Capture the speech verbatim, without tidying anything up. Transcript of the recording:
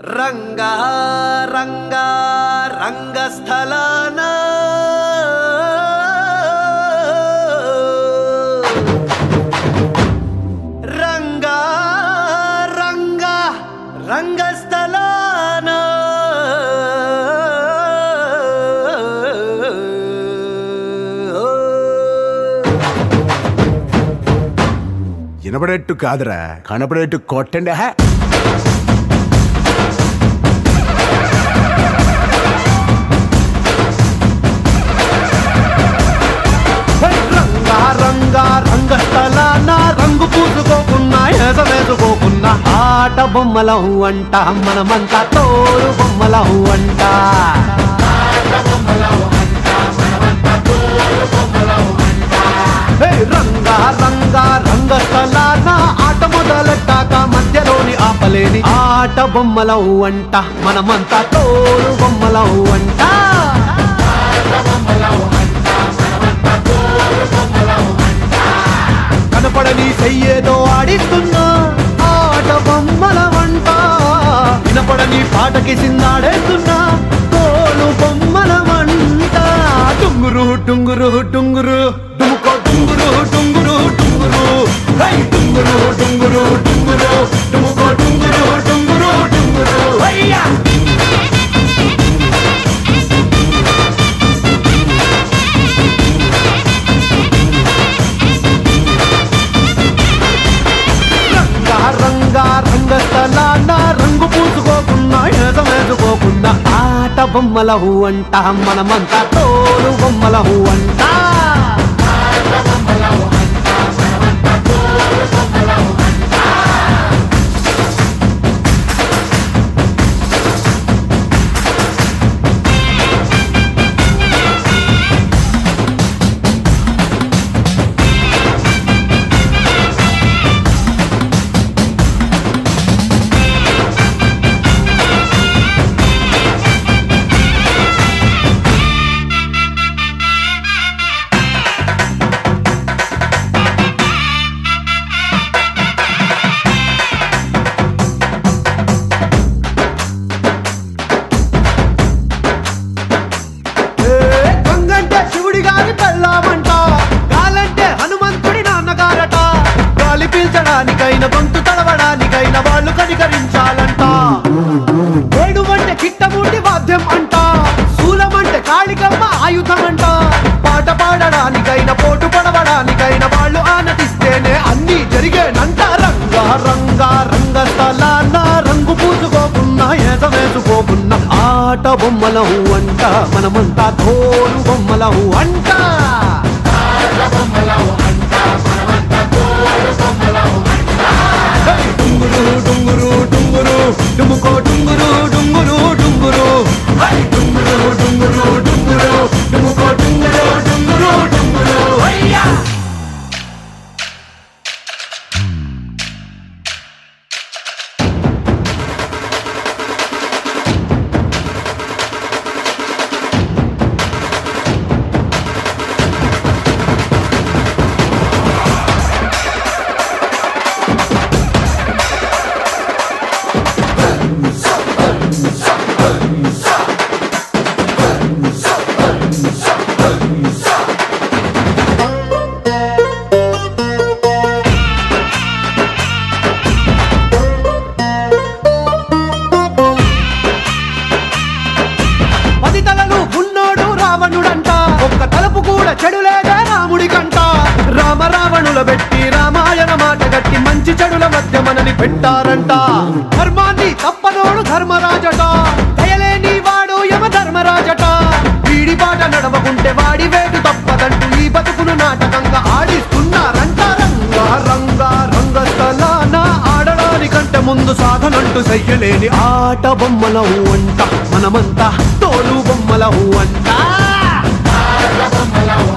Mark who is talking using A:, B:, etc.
A: రంగా రంగా రంగస్థలాన రంగా రంగా రంగస్థలాన
B: వినపడేట్టు కాదురా, కనపడేట్టు కొట్టండి. హా
A: రంగా రంగా రంగస్థలాన రంగు పూసుకోకున్నా ఏసవేసుకోకున్నా ఆట బొమ్మలహు అంట, మనమంతా తోడు బొమ్మలహు అంట. రంగా రంగా రంగస్థలాన ఆట మొదలెట్టాక మధ్యలోని ఆపలేని ఆట బొమ్మలహు అంట, మనమంతా తోడు బొమ్మలహు అంట. కనపడని చెయ్యేదో ఆడిస్తున్నా ఆట బొమ్మల వంట, వినపడని పాటకి సిందాడేస్తున్నా తోలు బొమ్మల వంట. టుంగురు టుంగురు టుంగురు డుముకో టుంగురు టుంగురు టుంగురు హై టుంగురు టుంగురు టుంగురు డుముకో టుంగురు టుంగురు టుంగురు హయ్యా. రంగా రంగస్థలాన రంగు పూసుకోకున్నా ఏసవేసుకోకున్నా ఆట బొమ్మలహు అంట, మనమంతా తోలు బొమ్మలహు అంట. పీల్చడానికైనా గొంతు తడవడానికైనా వాళ్ళు కనికరించాలంట. ఏడువంటే కిట్టముండి వాద్యం అంట, శూలమంటే కాళికమ్మ ఆయుధం అంట. పాట పాడడానికైనా పోటు పడవడానికైనా వాళ్ళు ఆనతిస్తేనే అన్ని జరిగేనంట. రంగా రంగా రంగస్థలాన రంగు పూసుకోకున్నా ఏసవేసుకోకున్నా ఆట బొమ్మలహు అంట, మనమంతా తోలు బొమ్మలహు అంట. డుంగురు డుంగురు డుంగురు డుముకో డుంగురు డుంగురు డుంగురు హై డుంగురు డుంగురు డుంగురు డుముకో డుంగురు డుంగురు డుంగురు హయ్యా. చెడులేదే రాముడికంట, రామ రావణుల పెట్టి రామాయణ మాట గట్టి మంచి చెడుల మధ్య మనని పెట్టారంట. ధర్మాన్ని తప్పనోడు ధర్మరాజట, దయలేని వాడు యమ ధర్మరాజట. వీడి బాట నడవకుంటే వాడి వేటు తప్పదంటూ ఈ బతుకును నాటకంగా ఆడిస్తున్నారంట. రంగా రంగా రంగస్థలాన ఆడడానికంటే ముందు సాధనంటూ చెయ్యలేని ఆట బొమ్మలహు అంట, మనమంతా తోలు బొమ్మలహు అంట.